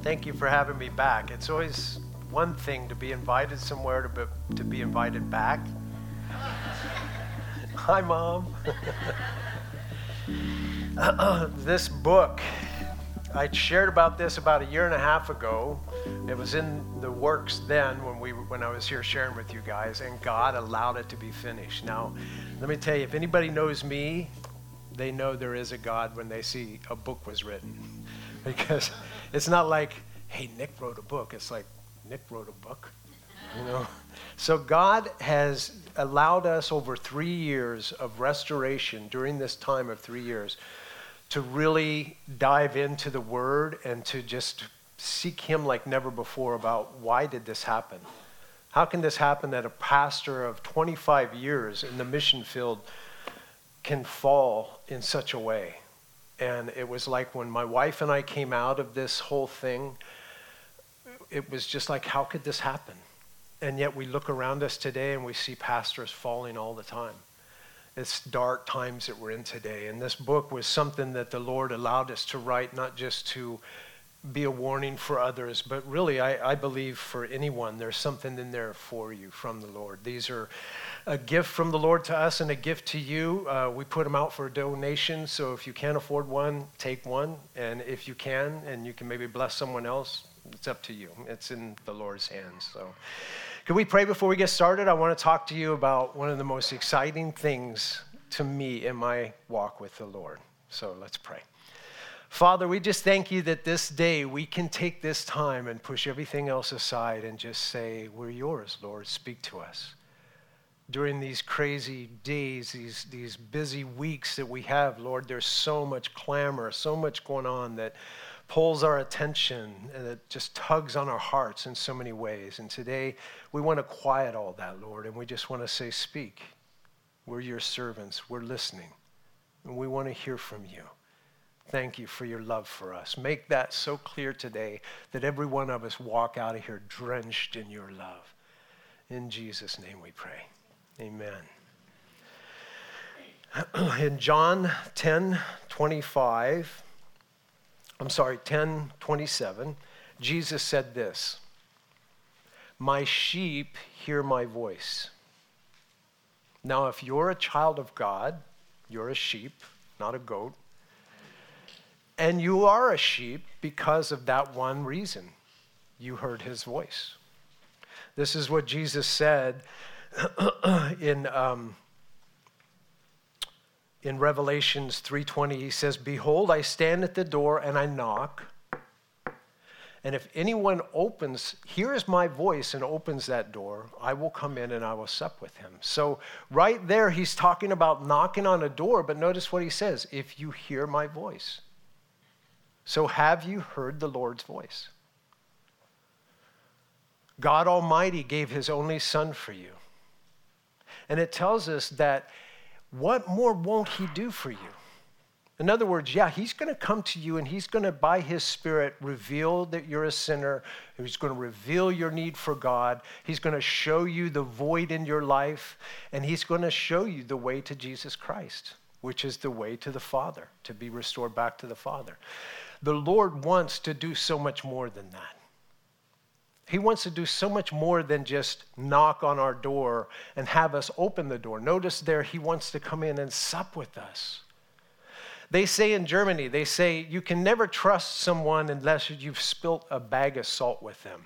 Thank you for having me back. It's always one thing to be invited somewhere, to be invited back. Hi, Mom. This book, I shared about this about a year and a half ago. It was in the works then when I was here sharing with you guys, and God allowed it to be finished. Now, let me tell you, if anybody knows me, they know there is a God when they see a book was written. Because it's not like, hey, Nick wrote a book. It's like, Nick wrote a book, you know? So God has allowed us over 3 years of restoration during this time of 3 years to really dive into the Word and to just seek Him like never before about why did this happen? How can this happen that a pastor of 25 years in the mission field can fall in such a way? And it was like when my wife and I came out of this whole thing, it was just like, how could this happen? And yet we look around us today and we see pastors falling all the time. It's dark times that we're in today. And this book was something that the Lord allowed us to write, not just to be a warning for others, but really, I believe for anyone, there's something in there for you from the Lord. These are a gift from the Lord to us and a gift to you. We put them out for a donation, so if you can't afford one, take one. And if you can, and you can maybe bless someone else, it's up to you. It's in the Lord's hands. So, can we pray before we get started? I want to talk to you about one of the most exciting things to me in my walk with the Lord. So let's pray. Father, we just thank you that this day we can take this time and push everything else aside and just say, we're yours, Lord. Speak to us. During these crazy days, these busy weeks that we have, Lord, there's so much clamor, so much going on that pulls our attention and it just tugs on our hearts in so many ways. And today we want to quiet all that, Lord, and we just want to say, speak. We're your servants. We're listening. And we want to hear from you. Thank you for your love for us. Make that so clear today that every one of us walk out of here drenched in your love. In Jesus' name we pray. Amen. In John 10:27, Jesus said this, "My sheep hear my voice." Now, if you're a child of God, you're a sheep, not a goat. And you are a sheep because of that one reason. You heard his voice. This is what Jesus said in Revelations 3:20. He says, "Behold, I stand at the door and I knock. And if anyone hears my voice and opens that door, I will come in and I will sup with him." So right there, he's talking about knocking on a door, but notice what he says, if you hear my voice. So have you heard the Lord's voice? God Almighty gave his only Son for you. And it tells us that what more won't he do for you? In other words, yeah, he's going to come to you and he's going to, by his Spirit, reveal that you're a sinner. He's going to reveal your need for God. He's going to show you the void in your life. And he's going to show you the way to Jesus Christ, which is the way to the Father, to be restored back to the Father. The Lord wants to do so much more than that. He wants to do so much more than just knock on our door and have us open the door. Notice there, he wants to come in and sup with us. They say in Germany, you can never trust someone unless you've spilt a bag of salt with them.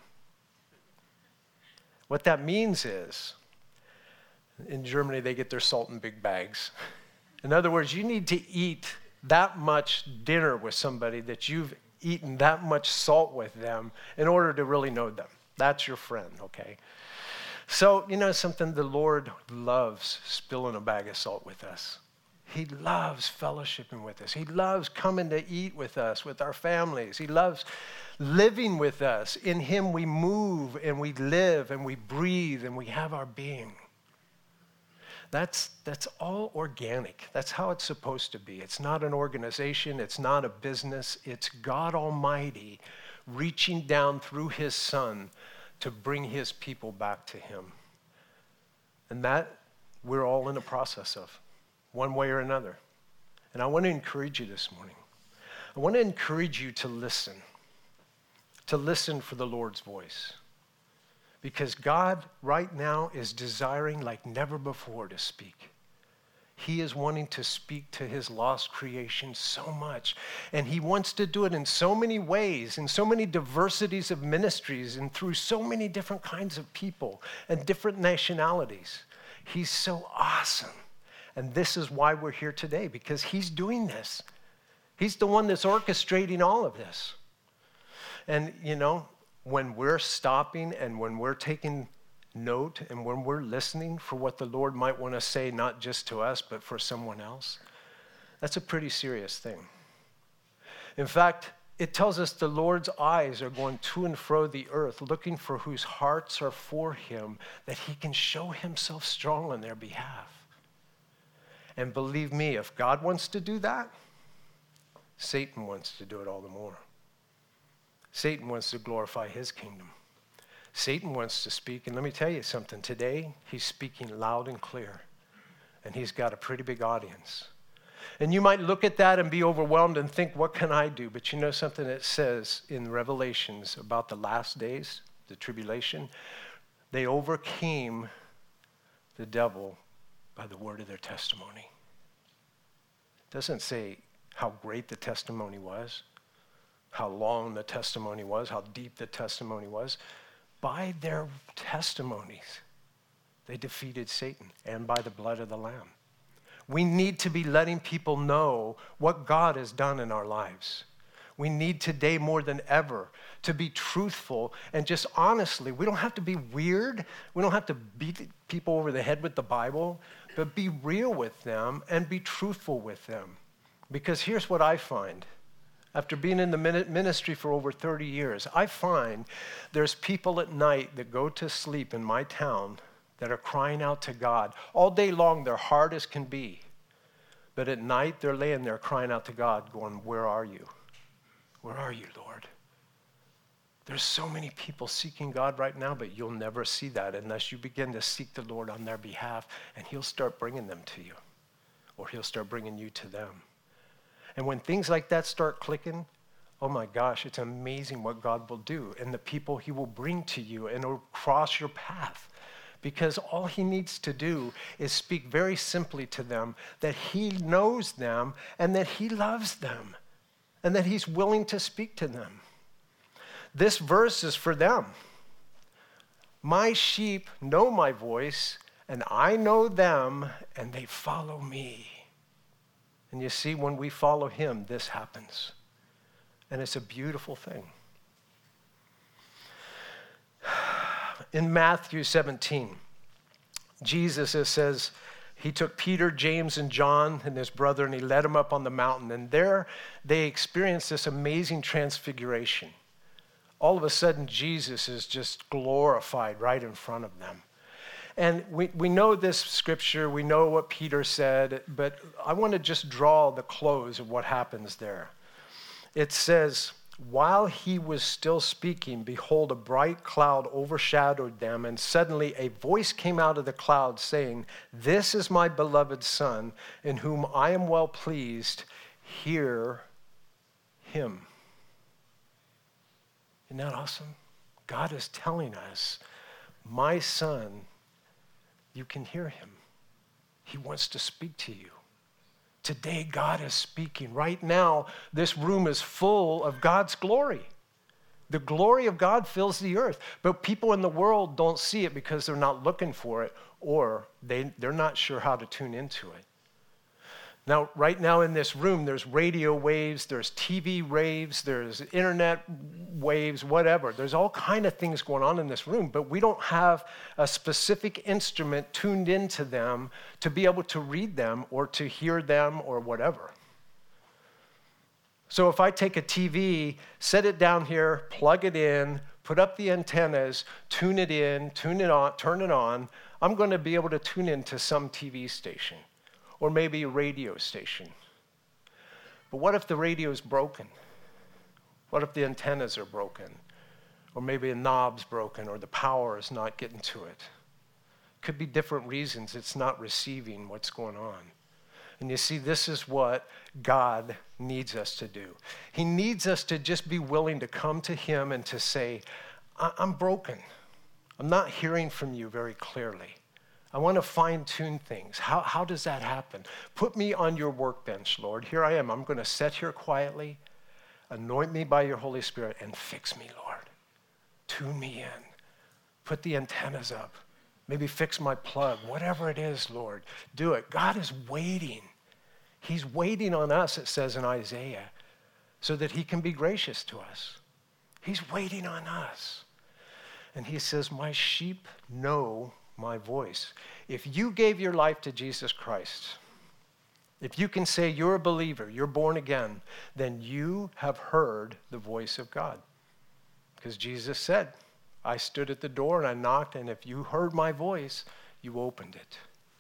What that means is, in Germany, they get their salt in big bags. In other words, you need to eat that much dinner with somebody that you've eaten that much salt with them in order to really know them. That's your friend, okay? So, you know something? The Lord loves spilling a bag of salt with us. He loves fellowshipping with us. He loves coming to eat with us, with our families. He loves living with us. In him we move and we live and we breathe and we have our being. That's all organic. That's how it's supposed to be. It's not an organization. It's not a business. It's God Almighty reaching down through his Son to bring his people back to him. And that we're all in the process of, one way or another. And I want to encourage you this morning. I want to encourage you to listen to listen for the Lord's voice. Because God right now is desiring like never before to speak. He is wanting to speak to his lost creation so much. And he wants to do it in so many ways, in so many diversities of ministries, and through so many different kinds of people and different nationalities. He's so awesome. And this is why we're here today, because he's doing this. He's the one that's orchestrating all of this. And, you know, when we're stopping and when we're taking note and when we're listening for what the Lord might want to say, not just to us, but for someone else, that's a pretty serious thing. In fact, it tells us the Lord's eyes are going to and fro the earth, looking for whose hearts are for him, that he can show himself strong on their behalf. And believe me, if God wants to do that, Satan wants to do it all the more. Satan wants to glorify his kingdom. Satan wants to speak, and let me tell you something. Today, he's speaking loud and clear, and he's got a pretty big audience. And you might look at that and be overwhelmed and think, what can I do? But you know something it says in Revelations about the last days, the tribulation? They overcame the devil by the word of their testimony. It doesn't say how great the testimony was, how long the testimony was, how deep the testimony was. By their testimonies, they defeated Satan, and by the blood of the Lamb. We need to be letting people know what God has done in our lives. We need today more than ever to be truthful and just honestly. We don't have to be weird. We don't have to beat people over the head with the Bible, but be real with them and be truthful with them. Because here's what I find. After being in the ministry for over 30 years, I find there's people at night that go to sleep in my town that are crying out to God. All day long, they're hard as can be. But at night, they're laying there crying out to God, going, where are you? Where are you, Lord? There's so many people seeking God right now, but you'll never see that unless you begin to seek the Lord on their behalf, and he'll start bringing them to you, or he'll start bringing you to them. And when things like that start clicking, oh my gosh, it's amazing what God will do and the people he will bring to you and will cross your path. Because all he needs to do is speak very simply to them that he knows them and that he loves them and that he's willing to speak to them. This verse is for them. My sheep know my voice, and I know them, and they follow me. And you see, when we follow him, this happens. And it's a beautiful thing. In Matthew 17, Jesus, it says, he took Peter, James, and John and his brother, and he led them up on the mountain. And there they experienced this amazing transfiguration. All of a sudden, Jesus is just glorified right in front of them. And we know this scripture, we know what Peter said, but I want to just draw the close of what happens there. It says, while he was still speaking, behold, a bright cloud overshadowed them, and suddenly a voice came out of the cloud saying, this is my beloved Son, in whom I am well pleased. Hear him. Isn't that awesome? God is telling us, my Son, you can hear him. He wants to speak to you. Today, God is speaking. Right now, this room is full of God's glory. The glory of God fills the earth. But people in the world don't see it because they're not looking for it, or they're not sure how to tune into it. Now, right now in this room, there's radio waves, there's TV waves, there's internet waves, whatever. There's all kind of things going on in this room, but we don't have a specific instrument tuned into them to be able to read them or to hear them or whatever. So if I take a TV, set it down here, plug it in, put up the antennas, tune it in, tune it on, turn it on, I'm going to be able to tune into some TV station. Or maybe a radio station. But what if the radio is broken? What if the antennas are broken? Or maybe a knob's broken, or the power is not getting to it. Could be different reasons it's not receiving what's going on. And you see, this is what God needs us to do. He needs us to just be willing to come to him and to say, I'm broken. I'm not hearing from you very clearly. I want to fine-tune things. How does that happen? Put me on your workbench, Lord. Here I am. I'm going to sit here quietly. Anoint me by your Holy Spirit and fix me, Lord. Tune me in. Put the antennas up. Maybe fix my plug. Whatever it is, Lord, do it. God is waiting. He's waiting on us, it says in Isaiah, so that he can be gracious to us. He's waiting on us. And he says, my sheep know my voice. If you gave your life to Jesus Christ, if you can say you're a believer, you're born again, then you have heard the voice of God. Because Jesus said, I stood at the door and I knocked, and if you heard my voice, you opened it.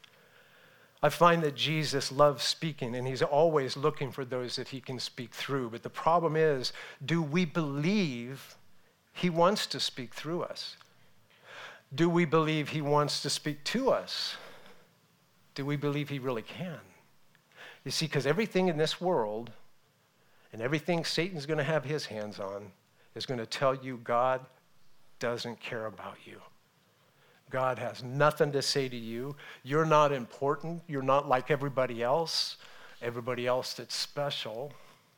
I find that Jesus loves speaking, and he's always looking for those that he can speak through. But the problem is, do we believe he wants to speak through us? Do we believe he wants to speak to us? Do we believe he really can? You see, because everything in this world and everything Satan's going to have his hands on is going to tell you God doesn't care about you. God has nothing to say to you. You're not important. You're not like everybody else that's special.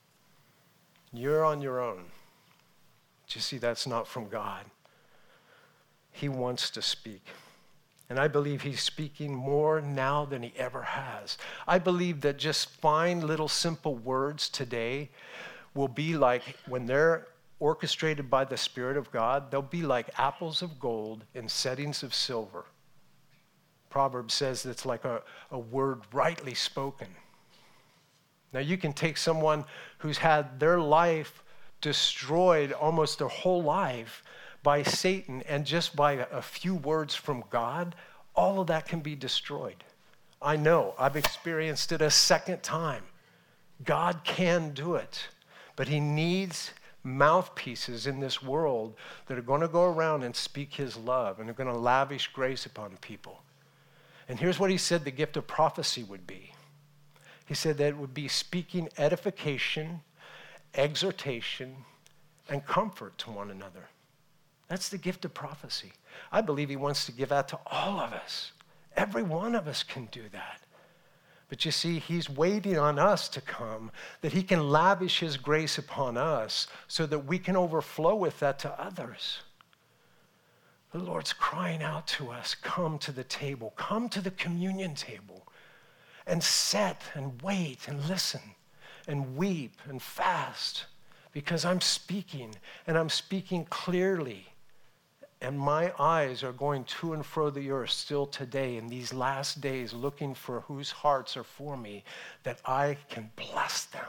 You're on your own. But you see, that's not from God. He wants to speak. And I believe he's speaking more now than he ever has. I believe that just fine little simple words today will be like, when they're orchestrated by the Spirit of God, they'll be like apples of gold in settings of silver. Proverbs says it's like a word rightly spoken. Now you can take someone who's had their life destroyed, almost their whole life, by Satan, and just by a few words from God, all of that can be destroyed. I know, I've experienced it a second time. God can do it, but he needs mouthpieces in this world that are going to go around and speak his love and are going to lavish grace upon people. And here's what he said the gift of prophecy would be. He said that it would be speaking edification, exhortation, and comfort to one another. That's the gift of prophecy. I believe he wants to give that to all of us. Every one of us can do that. But you see, he's waiting on us to come, that he can lavish his grace upon us so that we can overflow with that to others. The Lord's crying out to us, come to the table, come to the communion table, and sit and wait and listen and weep and fast, because I'm speaking, and I'm speaking clearly. And my eyes are going to and fro the earth still today in these last days, looking for whose hearts are for me, that I can bless them.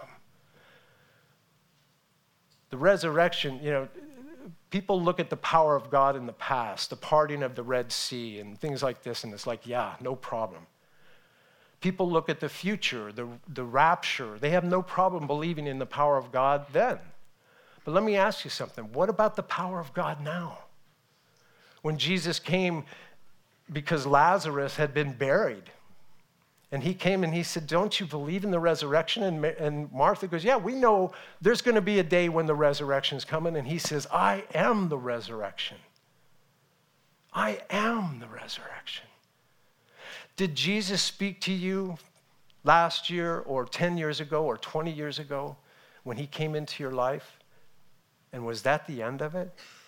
The resurrection, people look at the power of God in the past, the parting of the Red Sea and things like this, and it's like, yeah, no problem. People look at the future, the rapture. They have no problem believing in the power of God then. But let me ask you something. What about the power of God now? When Jesus came, because Lazarus had been buried, and he came and he said, don't you believe in the resurrection? And Martha goes, yeah, we know there's going to be a day when the resurrection's coming. And he says, I am the resurrection. I am the resurrection. Did Jesus speak to you last year or 10 years ago or 20 years ago when he came into your life? And was that the end of it?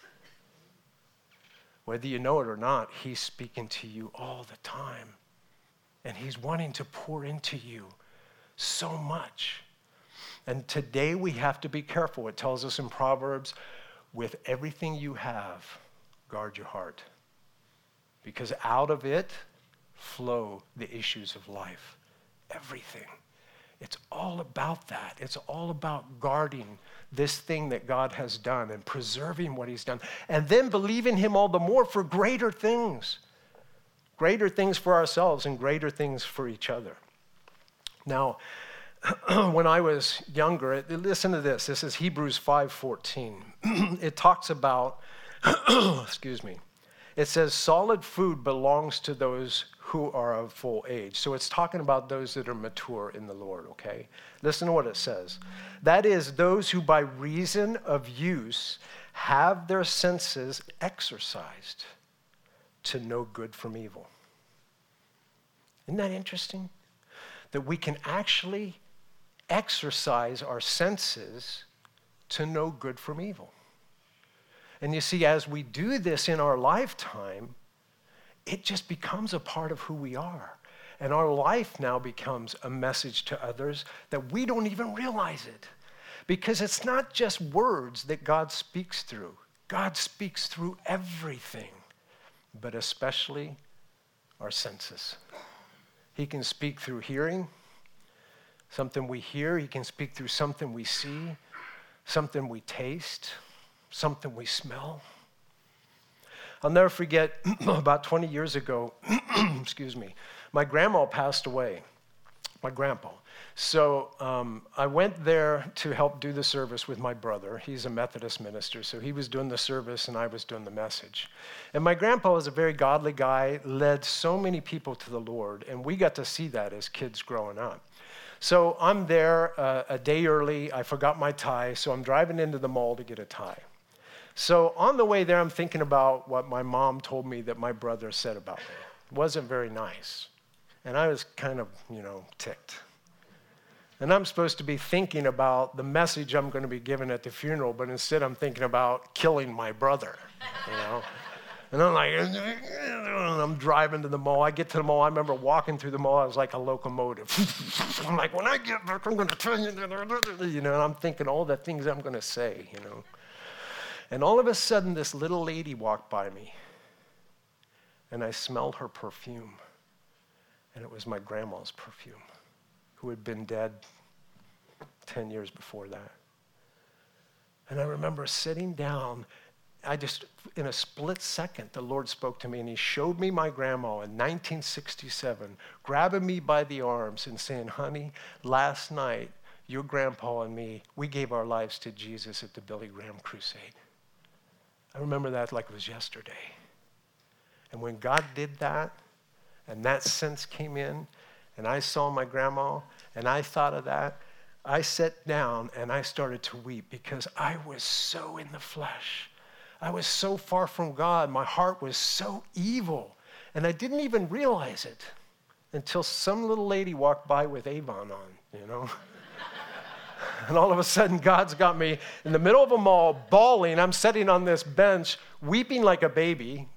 Whether you know it or not, he's speaking to you all the time. And he's wanting to pour into you so much. And today we have to be careful. It tells us in Proverbs, with everything you have, guard your heart. Because out of it flow the issues of life. Everything. It's all about that. It's all about guarding this thing that God has done and preserving what he's done. And then believing him all the more for greater things. Greater things for ourselves and greater things for each other. Now, when I was younger, listen to this. This is Hebrews 5:14. It talks about, It says solid food belongs to those who are of full age. So it's talking about those that are mature in the Lord, okay? Listen to what it says. That is, those who by reason of use have their senses exercised to know good from evil. Isn't that interesting? That we can actually exercise our senses to know good from evil. And you see, as we do this in our lifetime, it just becomes a part of who we are. And our life now becomes a message to others that we don't even realize it. Because it's not just words that God speaks through. God speaks through everything, but especially our senses. He can speak through hearing, something we hear. He can speak through something we see, something we taste, something we smell. I'll never forget, about 20 years ago, my grandma passed away, my grandpa. So I went there to help do the service with my brother. He's a Methodist minister, so he was doing the service and I was doing the message. And my grandpa was a very godly guy, led so many people to the Lord, and we got to see that as kids growing up. So I'm there a day early. I forgot my tie, so I'm driving into the mall to get a tie. So on the way there, I'm thinking about what my mom told me that my brother said about me. It wasn't very nice. And I was kind of, ticked. And I'm supposed to be thinking about the message I'm going to be giving at the funeral, but instead I'm thinking about killing my brother, And I'm like, I'm driving to the mall. I get to the mall. I remember walking through the mall. I was like a locomotive. I'm like, when I get back, I'm going to tell you, and I'm thinking all the things I'm going to say, And all of a sudden, this little lady walked by me, and I smelled her perfume, and it was my grandma's perfume, who had been dead 10 years before that. And I remember sitting down. In a split second, the Lord spoke to me, and he showed me my grandma in 1967, grabbing me by the arms and saying, honey, last night, your grandpa and me, we gave our lives to Jesus at the Billy Graham Crusade. I remember that like it was yesterday. And when God did that, and that sense came in, and I saw my grandma, and I thought of that, I sat down and I started to weep because I was so in the flesh. I was so far from God. My heart was so evil. And I didn't even realize it until some little lady walked by with Avon on, And all of a sudden, God's got me in the middle of a mall, bawling. I'm sitting on this bench, weeping like a baby,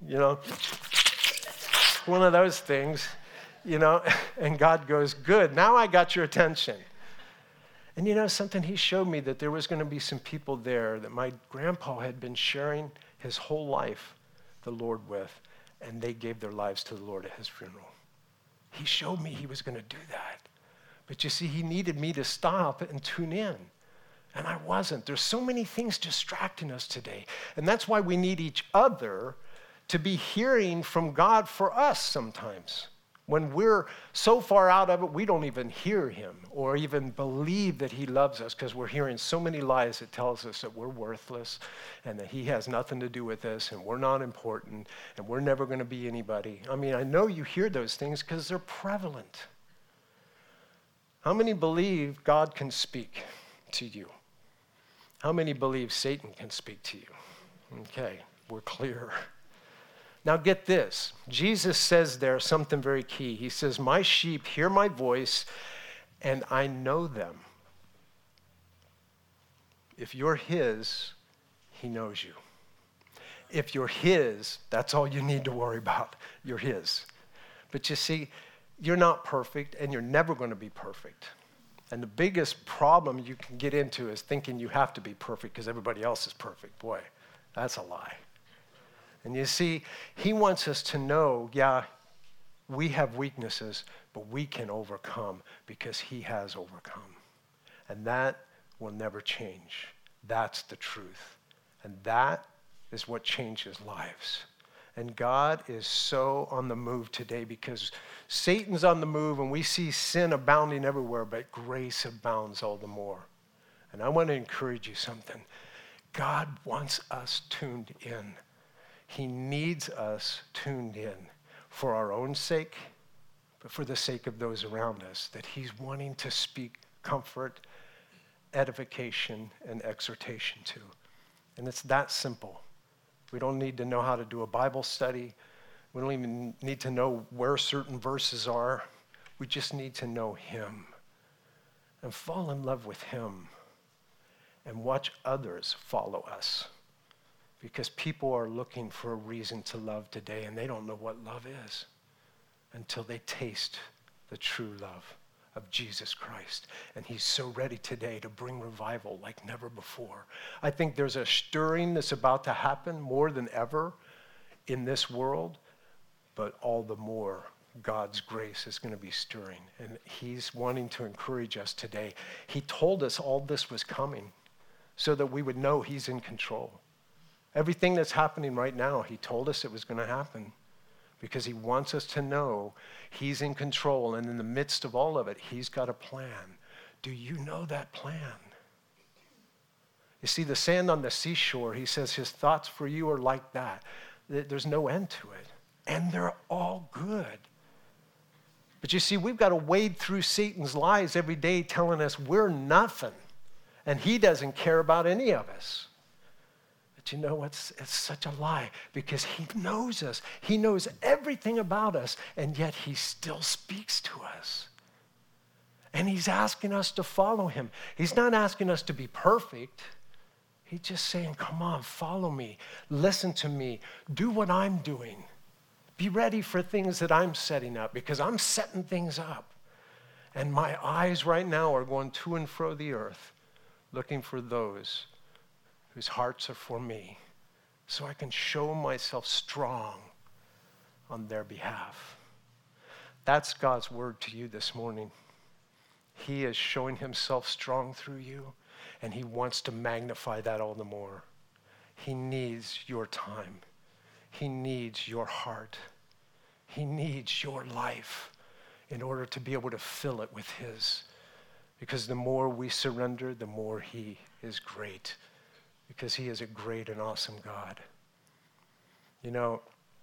One of those things, And God goes, good, now I got your attention. And something, he showed me that there was going to be some people there that my grandpa had been sharing his whole life the Lord with, and they gave their lives to the Lord at his funeral. He showed me he was going to do that. But you see, he needed me to stop and tune in. And I wasn't. There's so many things distracting us today. And that's why we need each other to be hearing from God for us sometimes. When we're so far out of it, we don't even hear him or even believe that he loves us because we're hearing so many lies that tells us that we're worthless and that he has nothing to do with us and we're not important and we're never going to be anybody. I mean, I know you hear those things because they're prevalent. How many believe God can speak to you? How many believe Satan can speak to you? Okay, we're clear. Now get this. Jesus says there something very key. He says, my sheep hear my voice and I know them. If you're his, he knows you. If you're his, that's all you need to worry about. You're his. But you see, you're not perfect and you're never going to be perfect. And the biggest problem you can get into is thinking you have to be perfect because everybody else is perfect. Boy, that's a lie. And you see, he wants us to know, yeah, we have weaknesses, but we can overcome because he has overcome. And that will never change. That's the truth. And that is what changes lives. And God is so on the move today because Satan's on the move and we see sin abounding everywhere, but grace abounds all the more. And I want to encourage you something. God wants us tuned in. He needs us tuned in for our own sake, but for the sake of those around us, that he's wanting to speak comfort, edification, and exhortation to. And it's that simple. We don't need to know how to do a Bible study. We don't even need to know where certain verses are. We just need to know him and fall in love with him and watch others follow us. Because people are looking for a reason to love today, and they don't know what love is until they taste the true love of Jesus Christ. And he's so ready today to bring revival like never before. I think there's a stirring that's about to happen more than ever in this world, but all the more God's grace is going to be stirring. And he's wanting to encourage us today. He told us all this was coming so that we would know he's in control. Everything that's happening right now, he told us it was going to happen because he wants us to know he's in control, and in the midst of all of it, he's got a plan. Do you know that plan? You see, the sand on the seashore, he says his thoughts for you are like that. There's no end to it, and they're all good. But you see, we've got to wade through Satan's lies every day telling us we're nothing, and he doesn't care about any of us. But you know what's? It's such a lie because he knows us. He knows everything about us, and yet he still speaks to us. And he's asking us to follow him. He's not asking us to be perfect. He's just saying, come on, follow me. Listen to me. Do what I'm doing. Be ready for things that I'm setting up because I'm setting things up. And my eyes right now are going to and fro the earth looking for those whose hearts are for me, so I can show myself strong on their behalf. That's God's word to you this morning. He is showing himself strong through you, and he wants to magnify that all the more. He needs your time. He needs your heart. He needs your life in order to be able to fill it with his. Because the more we surrender, the more he is great. Because he is a great and awesome God. You know,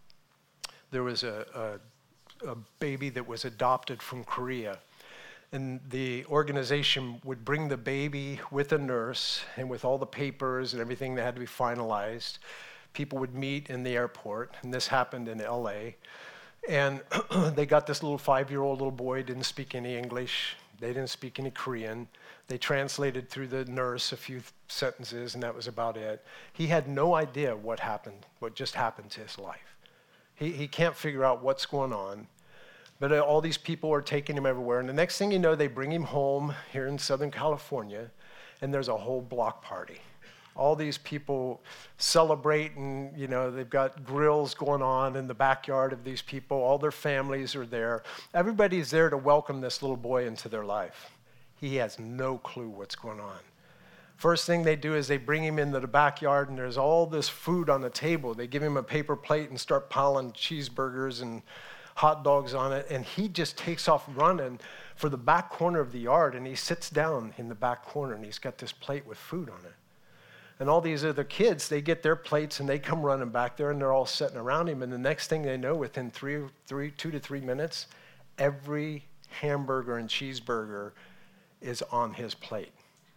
there was a baby that was adopted from Korea. And the organization would bring the baby with a nurse and with all the papers and everything that had to be finalized. People would meet in the airport, and this happened in LA. And they got this little 5-year-old little boy, didn't speak any English. They didn't speak any Korean. They translated through the nurse a few sentences, and that was about it. He had no idea what just happened to his life. He can't figure out what's going on. But all these people are taking him everywhere. And the next thing you know, they bring him home here in Southern California, and there's a whole block party. All these people celebrating, you know, they've got grills going on in the backyard of these people. All their families are there. Everybody's there to welcome this little boy into their life. He has no clue what's going on. First thing they do is they bring him into the backyard, and there's all this food on the table. They give him a paper plate and start piling cheeseburgers and hot dogs on it, and he just takes off running for the back corner of the yard, and he sits down in the back corner, and he's got this plate with food on it. And all these other kids, they get their plates, and they come running back there, and they're all sitting around him, and the next thing they know, within 2 to 3 minutes, every hamburger and cheeseburger is on his plate.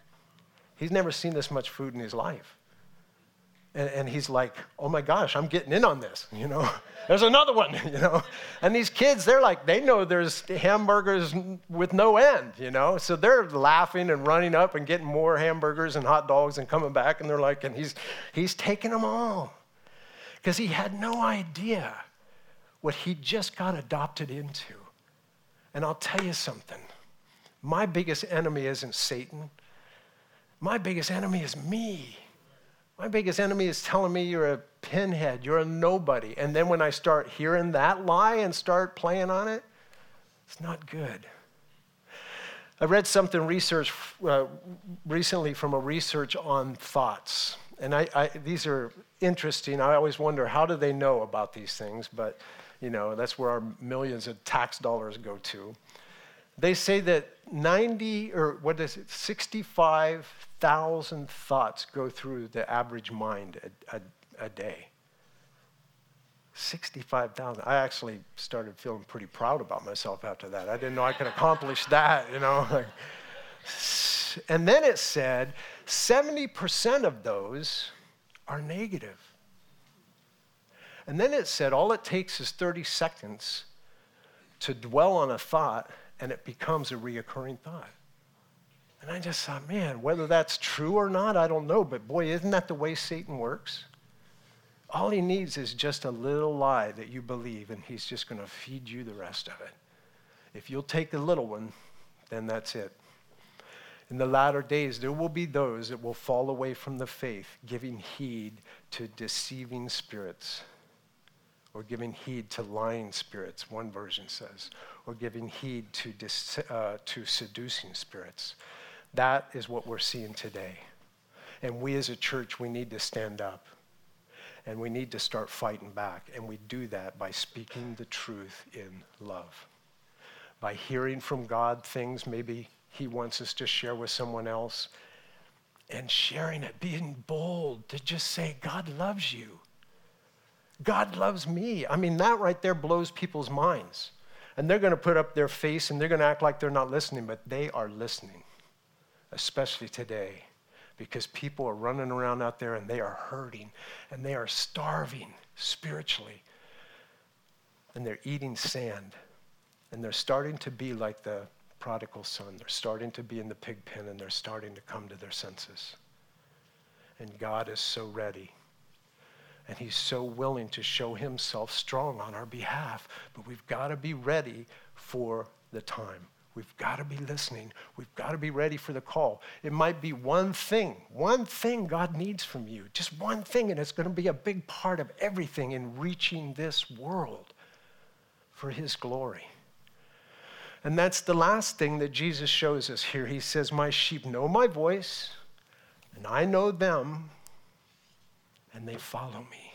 He's never seen this much food in his life. And he's like, oh my gosh, I'm getting in on this, you know. There's another one, you know. And these kids, they're like, they know there's hamburgers with no end, you know. So they're laughing and running up and getting more hamburgers and hot dogs and coming back. And they're like, and he's taking them all. Because he had no idea what he just got adopted into. And I'll tell you something. My biggest enemy isn't Satan. My biggest enemy is me. My biggest enemy is telling me you're a pinhead, you're a nobody. And then when I start hearing that lie and start playing on it, it's not good. I read something recently from a research on thoughts. And these are interesting. I always wonder, how do they know about these things? But, you know, that's where our millions of tax dollars go to. They say that 65,000 thoughts go through the average mind a day. 65,000. I actually started feeling pretty proud about myself after that. I didn't know I could accomplish that, you know. And then it said 70% of those are negative. And then it said all it takes is 30 seconds to dwell on a thought, and it becomes a reoccurring thought. And I just thought, man, whether that's true or not, I don't know. But boy, isn't that the way Satan works? All he needs is just a little lie that you believe, and he's just going to feed you the rest of it. If you'll take the little one, then that's it. In the latter days, there will be those that will fall away from the faith, giving heed to deceiving spirits, or giving heed to lying spirits, one version says, or giving heed to seducing spirits. That is what we're seeing today. And we as a church, we need to stand up. And we need to start fighting back. And we do that by speaking the truth in love. By hearing from God things maybe he wants us to share with someone else. And sharing it, being bold to just say, God loves you. God loves me. I mean, that right there blows people's minds. And they're going to put up their face and they're going to act like they're not listening, but they are listening, especially today, because people are running around out there and they are hurting and they are starving spiritually. And they're eating sand. And they're starting to be like the prodigal son. They're starting to be in the pig pen and they're starting to come to their senses. And God is so ready. And he's so willing to show himself strong on our behalf. But we've got to be ready for the time. We've got to be listening. We've got to be ready for the call. It might be one thing God needs from you. Just one thing, and it's going to be a big part of everything in reaching this world for his glory. And that's the last thing that Jesus shows us here. He says, my sheep know my voice, and I know them, and they follow me.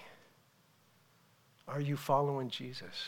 Are you following Jesus?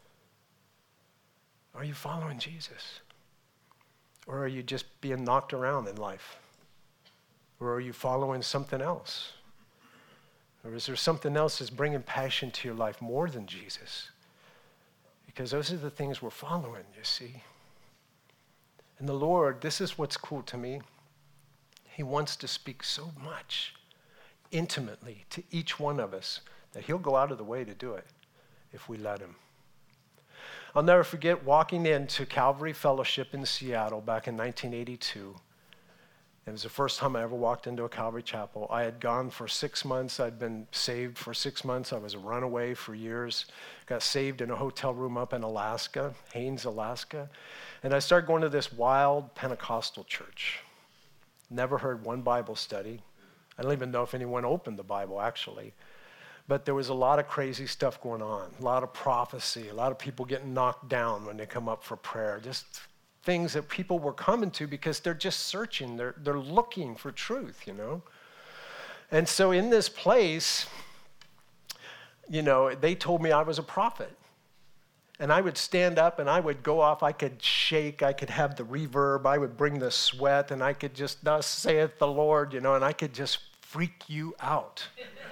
Are you following Jesus? Or are you just being knocked around in life? Or are you following something else? Or is there something else that's bringing passion to your life more than Jesus? Because those are the things we're following, you see. And the Lord, this is what's cool to me. He wants to speak so much intimately to each one of us that he'll go out of the way to do it if we let him. I'll never forget walking into Calvary Fellowship in Seattle back in 1982. It was the first time I ever walked into a Calvary chapel. I had gone for 6 months. I'd been saved for 6 months. I was a runaway for years. Got saved in a hotel room up in Alaska, Haines, Alaska. And I started going to this wild Pentecostal church. Never heard one Bible study. I don't even know if anyone opened the Bible, actually. But there was a lot of crazy stuff going on, a lot of prophecy, a lot of people getting knocked down when they come up for prayer, just things that people were coming to because they're just searching. They're looking for truth, you know. And so in this place, you know, they told me I was a prophet. And I would stand up and I would go off. I could shake. I could have the reverb. I would bring the sweat. And I could just, thus saith the Lord, you know, and I could just freak you out.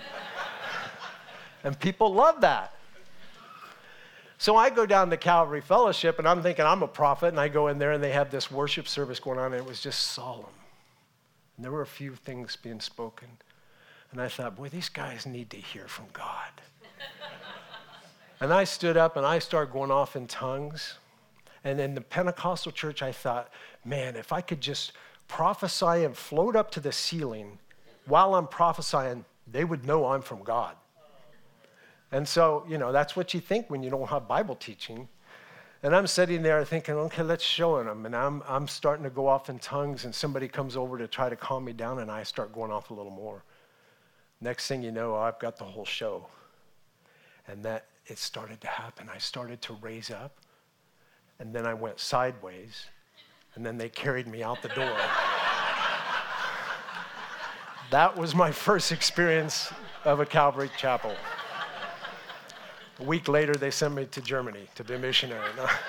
And people love that. So I go down to Calvary Fellowship, and I'm thinking I'm a prophet, and I go in there, and they have this worship service going on, and it was just solemn. And there were a few things being spoken. And I thought, boy, these guys need to hear from God. And I stood up, and I started going off in tongues. And in the Pentecostal church, I thought, man, if I could just prophesy and float up to the ceiling while I'm prophesying, they would know I'm from God. And so, you know, that's what you think when you don't have Bible teaching. And I'm sitting there thinking, okay, let's show them. And I'm starting to go off in tongues, and somebody comes over to try to calm me down, and I start going off a little more. Next thing you know, I've got the whole show. And that it started to happen. I started to raise up, and then I went sideways, and then they carried me out the door. That was my first experience of a Calvary chapel. A week later, they sent me to Germany to be a missionary.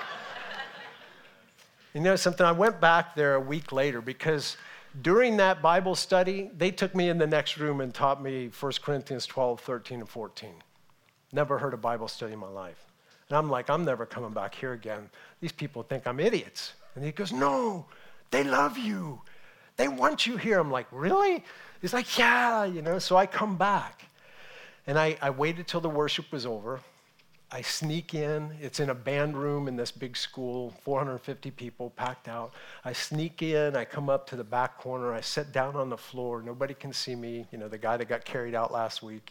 You know something? I went back there a week later because during that Bible study, they took me in the next room and taught me 1 Corinthians 12, 13, and 14. Never heard a Bible study in my life. And I'm like, I'm never coming back here again. These people think I'm idiots. And he goes, no, they love you. They want you here. I'm like, really? He's like, yeah, so I come back. And I waited till the worship was over. I sneak in. It's in a band room in this big school, 450 people packed out. I sneak in. I come up to the back corner. I sit down on the floor. Nobody can see me. The guy that got carried out last week,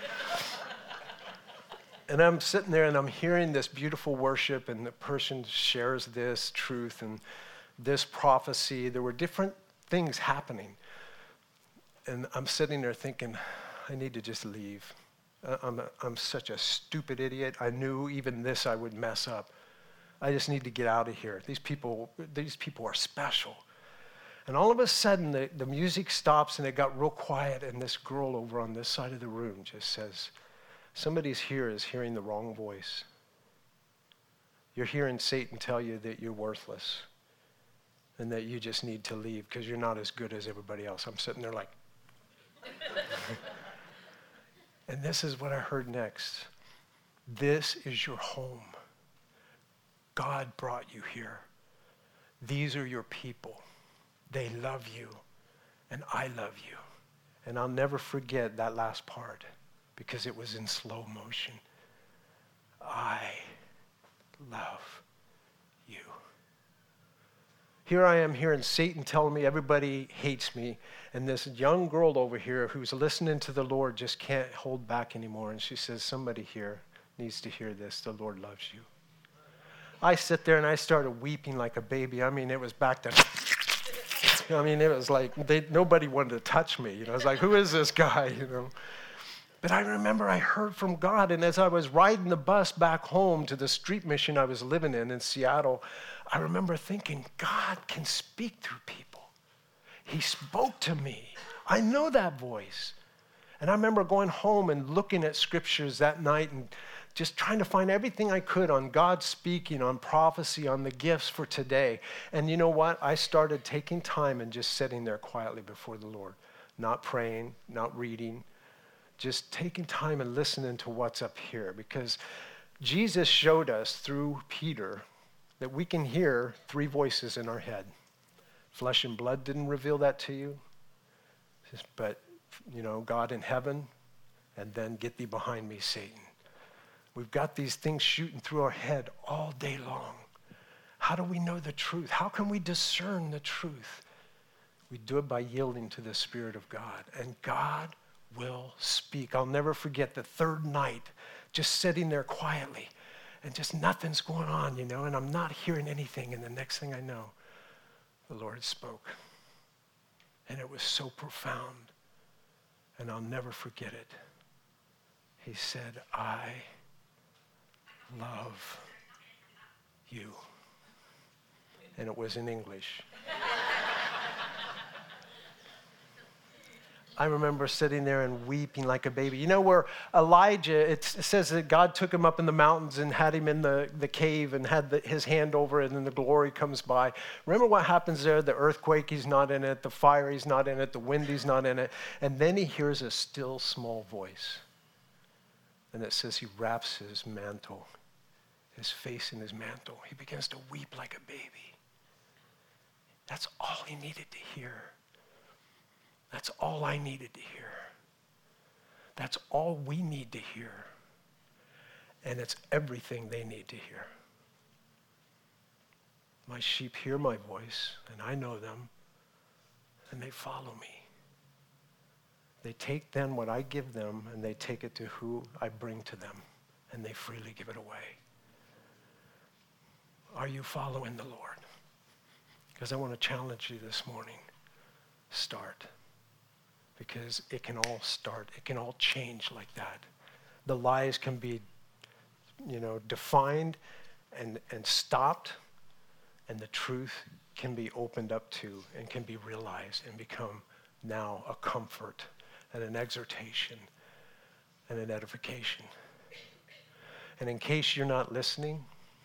And I'm sitting there and I'm hearing this beautiful worship, and the person shares this truth and this prophecy. There were different things happening. And I'm sitting there thinking, I need to just leave. I'm such a stupid idiot. I knew even this I would mess up. I just need to get out of here. These people are special. And all of a sudden, the music stops and it got real quiet, and this girl over on this side of the room just says, somebody's here is hearing the wrong voice. You're hearing Satan tell you that you're worthless and that you just need to leave because you're not as good as everybody else. I'm sitting there like... And this is what I heard next. This is your home. God brought you here. These are your people. They love you, and I love you. And I'll never forget that last part because it was in slow motion. I love you. Here I am hearing Satan telling me everybody hates me, and this young girl over here who's listening to the Lord just can't hold back anymore. And she says, somebody here needs to hear this. The Lord loves you. I sit there and I started weeping like a baby. I mean, it was back to, it was like nobody wanted to touch me. I was like, who is this guy, But I remember I heard from God, and as I was riding the bus back home to the street mission I was living in Seattle, I remember thinking, God can speak through people. He spoke to me. I know that voice. And I remember going home and looking at scriptures that night and just trying to find everything I could on God speaking, on prophecy, on the gifts for today. And you know what? I started taking time and just sitting there quietly before the Lord, not praying, not reading, just taking time and listening to what's up here. Because Jesus showed us through Peter that we can hear three voices in our head. Flesh and blood didn't reveal that to you, but, God in heaven, and then get thee behind me, Satan. We've got these things shooting through our head all day long. How do we know the truth? How can we discern the truth? We do it by yielding to the Spirit of God, and God will speak. I'll never forget the third night, just sitting there quietly, and just nothing's going on, and I'm not hearing anything, and the next thing I know, the Lord spoke. And it was so profound. And I'll never forget it. He said, I love you. And it was in English. I remember sitting there and weeping like a baby. Where Elijah, it says that God took him up in the mountains and had him in the cave and had his hand over it, and then the glory comes by. Remember what happens there? The earthquake, he's not in it. The fire, he's not in it. The wind, he's not in it. And then he hears a still small voice. And it says he wraps his mantle, his face in his mantle. He begins to weep like a baby. That's all he needed to hear. That's all I needed to hear. That's all we need to hear. And it's everything they need to hear. My sheep hear my voice, and I know them, and they follow me. They take then what I give them, and they take it to who I bring to them, and they freely give it away. Are you following the Lord? Because I want to challenge you this morning. Start. Because it can all start. It can all change like that. The lies can be, defined and stopped, and the truth can be opened up to and can be realized and become now a comfort and an exhortation and an edification. And in case you're not listening,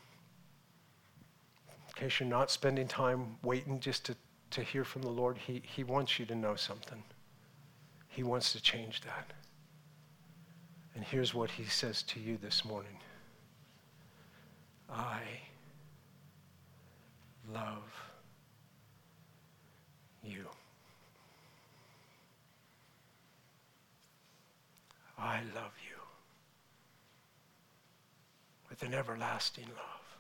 in case you're not spending time waiting just to hear from the Lord, He wants you to know something. He wants to change that. And here's what he says to you this morning. I love you. I love you with an everlasting love.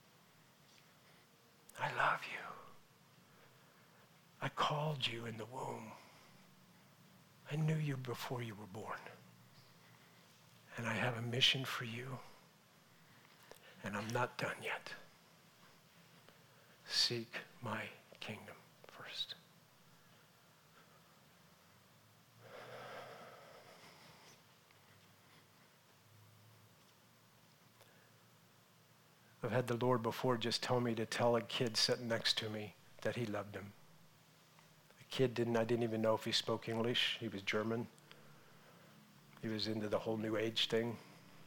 I love you. I called you in the womb. I knew you before you were born. And I have a mission for you. And I'm not done yet. Seek my kingdom first. I've had the Lord before just tell me to tell a kid sitting next to me that he loved him. The kid I didn't even know if he spoke English. He was German. He was into the whole New Age thing.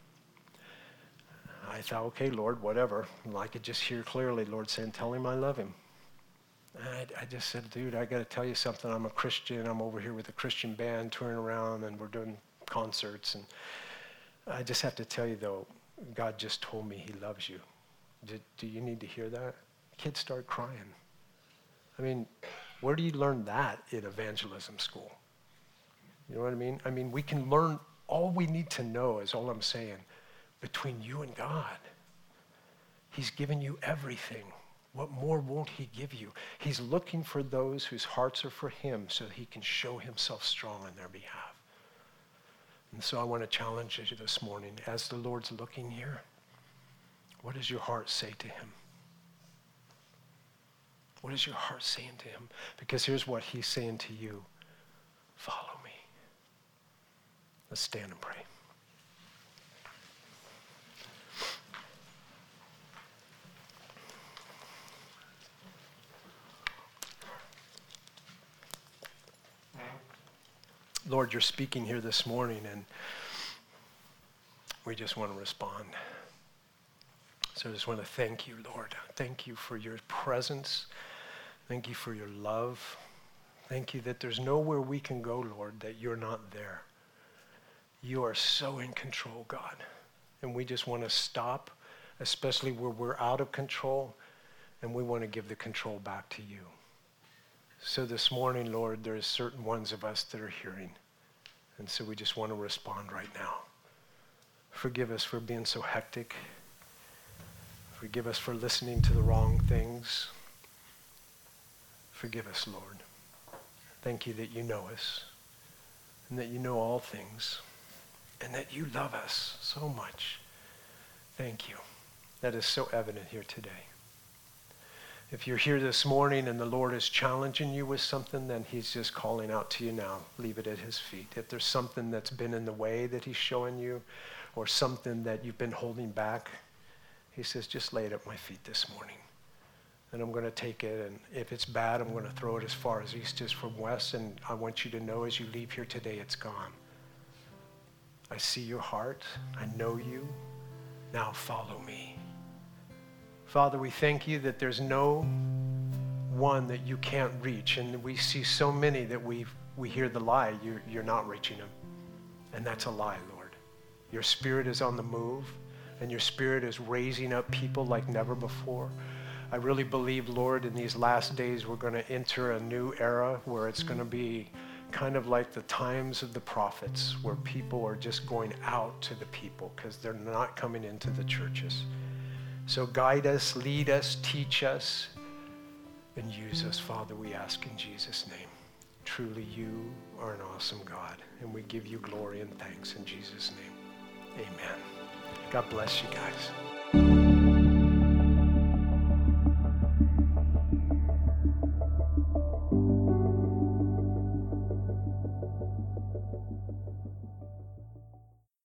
I thought, okay, Lord, whatever. And I could just hear clearly, Lord saying, tell him I love him. And I just said, dude, I got to tell you something. I'm a Christian. I'm over here with a Christian band touring around, and we're doing concerts. And I just have to tell you, though, God just told me he loves you. Do you need to hear that? Kids start crying. I mean, where do you learn that in evangelism school? You know what I mean? I mean, we can learn, all we need to know is all I'm saying, between you and God. He's given you everything. What more won't he give you? He's looking for those whose hearts are for him so that he can show himself strong on their behalf. And so I want to challenge you this morning, as the Lord's looking here, what does your heart say to him? What is your heart saying to him? Because here's what he's saying to you. Follow me. Let's stand and pray. Lord, you're speaking here this morning, and we just want to respond. So I just want to thank you, Lord. Thank you for your presence. Thank you for your love. Thank you that there's nowhere we can go, Lord, that you're not there. You are so in control, God. And we just want to stop, especially where we're out of control, and we want to give the control back to you. So this morning, Lord, there's certain ones of us that are hearing. And so we just want to respond right now. Forgive us for being so hectic. Forgive us for listening to the wrong things. Forgive us, Lord. Thank you that you know us and that you know all things and that you love us so much. Thank you. That is so evident here today. If you're here this morning and the Lord is challenging you with something, then he's just calling out to you now. Leave it at his feet. If there's something that's been in the way that he's showing you, or something that you've been holding back, he says, just lay it at my feet this morning. And I'm going to take it, and if it's bad, I'm going to throw it as far as east is from west, and I want you to know as you leave here today, it's gone. I see your heart. I know you. Now follow me. Father, we thank you that there's no one that you can't reach. And we see so many that we hear the lie, you're not reaching them. And that's a lie, Lord. Your Spirit is on the move, and your Spirit is raising up people like never before. I really believe, Lord, in these last days we're going to enter a new era where it's going to be kind of like the times of the prophets, where people are just going out to the people because they're not coming into the churches. So guide us, lead us, teach us, and use us, Father, we ask in Jesus' name. Truly, you are an awesome God, and we give you glory and thanks in Jesus' name. Amen. God bless you guys.